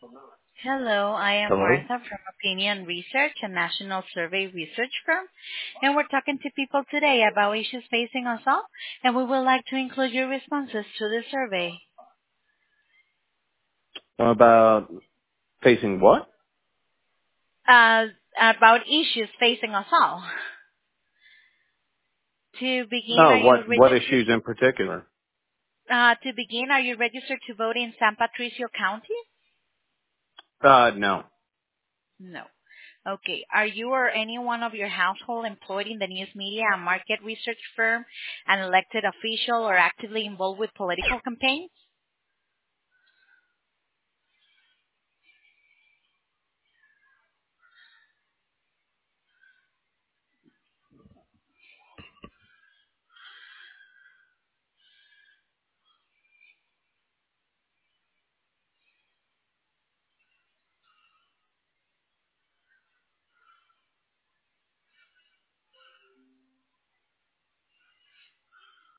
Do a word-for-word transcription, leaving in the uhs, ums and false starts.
Hello, I am Hello? Martha from Opinion Research, a national survey research firm, and we're talking to people today about issues facing us all, and we would like to include your responses to the survey. About facing what? Uh, about issues facing us all. To begin, No, are you what what registered? issues in particular? Uh, to begin, are you registered to vote in San Patricio County? Uh, no. No. Okay. Are you or anyone of your household employed in the news media, a market research firm, an elected official, or actively involved with political campaigns?